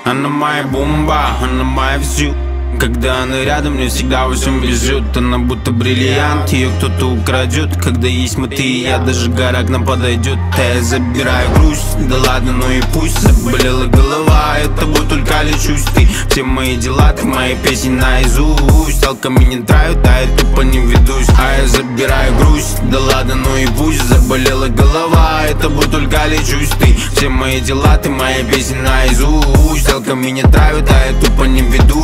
Она моя бомба, она моя всю. Когда она рядом, мне всегда во всем везет. Она будто бриллиант, ее кто-то украдет. Когда есть мы, ты и я, даже гора к нам подойдет. Я забираю грусть, да ладно, ну и пусть. Заболела голова, я тобой только лечусь. Ты все мои дела, ты мои песни наизусть. Алками не травят, а я тупо не ведусь. А я забираю грусть, да ладно, ну и пусть. Заболела голова, я тобой только лечусь. Ты все мои дела, ты мои песни наизусть. Алками не травят, а я тупо не ведусь.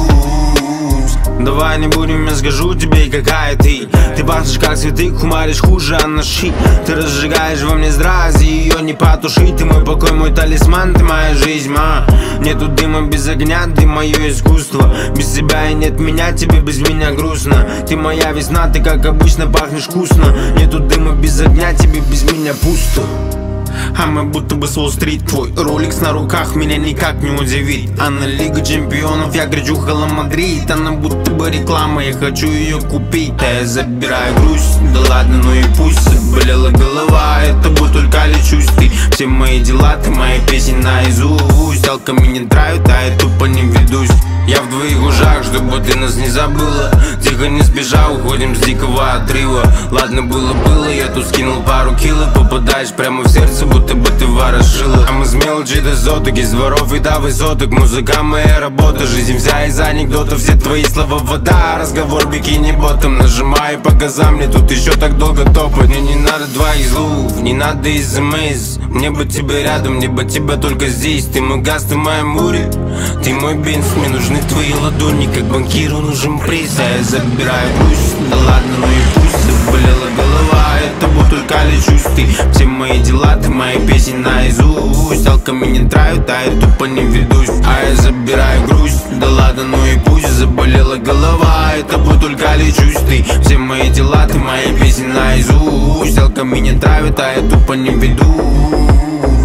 Давай не будем, я скажу тебе, какая ты. Ты пахнешь как цветы, хумаришь хуже анаши. Ты разжигаешь во мне страсть, ее не потушить. Ты мой покой, мой талисман, ты моя жизнь, Нету дыма без огня, ты мое искусство. Без тебя и нет меня, тебе без меня грустно. Ты моя весна, ты как обычно пахнешь вкусно. Нету дыма без огня, тебе без меня пусто. А мы будто бы с Уолл-стрит. Твой роликс на руках меня никак не удивит. Она Лига Чемпионов, я кричу Хала Мадрид. Она будто бы реклама, я хочу ее купить. А я забираю грусть, да ладно, ну и пусть. Заболела голова, я тобой только лечусь. Ты все мои дела, ты мои песни наизусть. Алками не травят, а я тупо не ведусь. Я в твоих ушах, чтобы ты нас не забыла. Тихо не сбежал, уходим с дикого отрыва. Ладно, было, я тут скинул пару кило. Попадаешь прямо в сердце, будто бы ты ворошила. А мы с мелочи до соток, из дворов и до высоток. Музыка моя работа, жизнь вся из анекдотов. Все твои слова вода, разговор бикини-ботом. Нажимаю по газам, мне тут еще так долго топать. Мне не надо двоих слов, не надо смс. Мне бы тебя рядом, мне бы тебя только здесь. Ты мой газ, ты моя мури, ты мой бенз. Мне нужны твои ладони, как банкиру нужен приз. А я забираю грусть, да ладно, ну и пусть. Заболела голова, я тобой только лечусь. Ты все мои дела, ты мои песни наизусть. Алками не травят, а я тупо не ведусь. А я забираю грусть, да ладно, ну и пусть. Заболела голова, я тобой только лечусь. Ты все мои дела, ты мои песни наизусть. Алками не травят, а я тупо не ведусь.